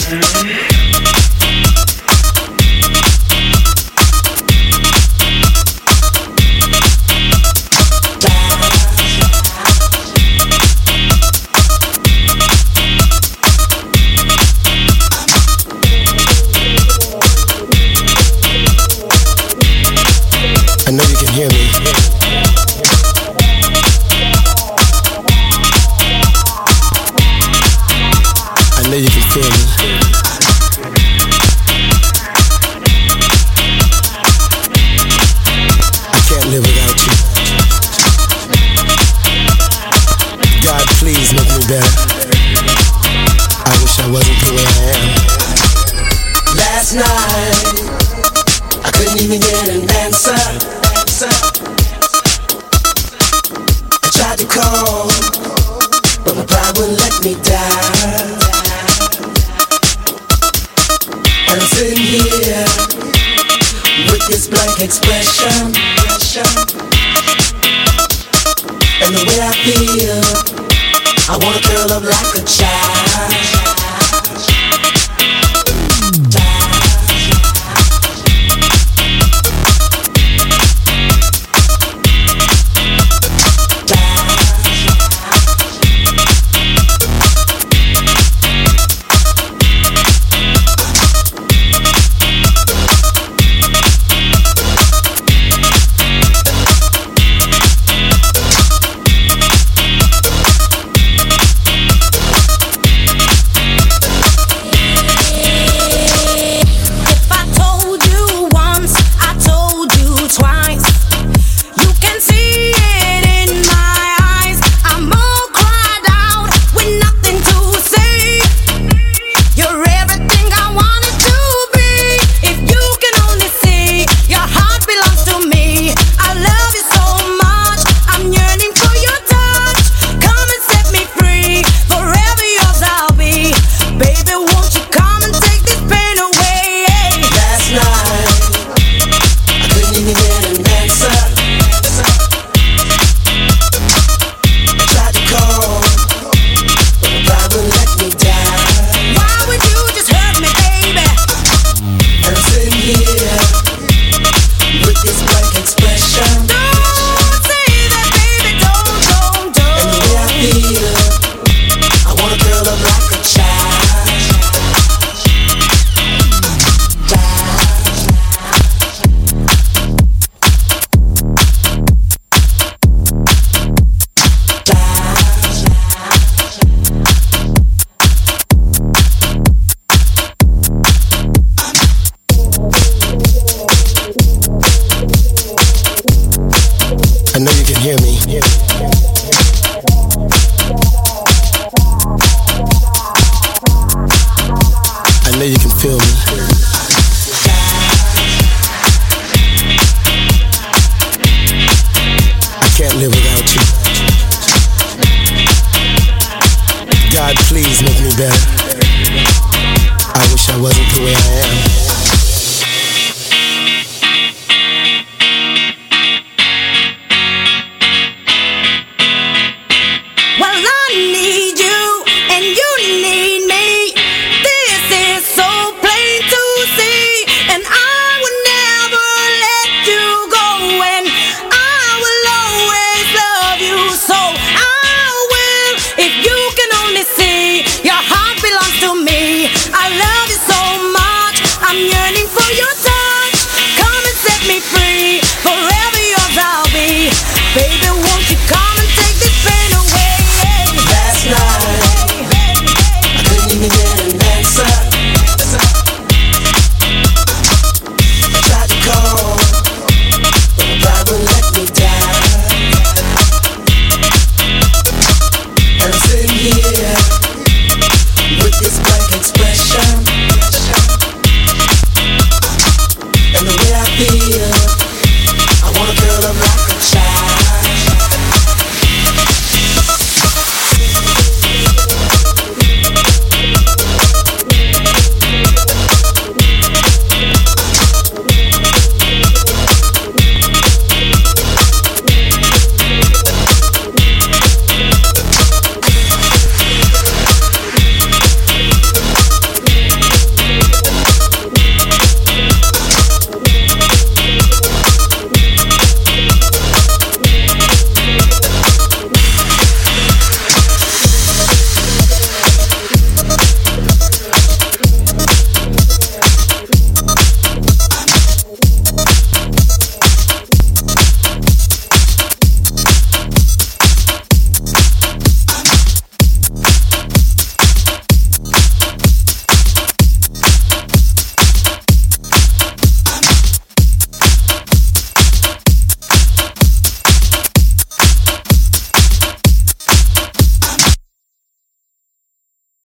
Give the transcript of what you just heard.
I know you can hear me. I know you can feel me. I can't live without you. God, please make me better. I wish I wasn't the way I am. Last night I couldn't even get an answer. I tried to call, but my pride wouldn't let me down. And I'm sitting here with this blank expression, and the way I feel, I wanna curl up like a child. I know you can hear me. I know you can feel me.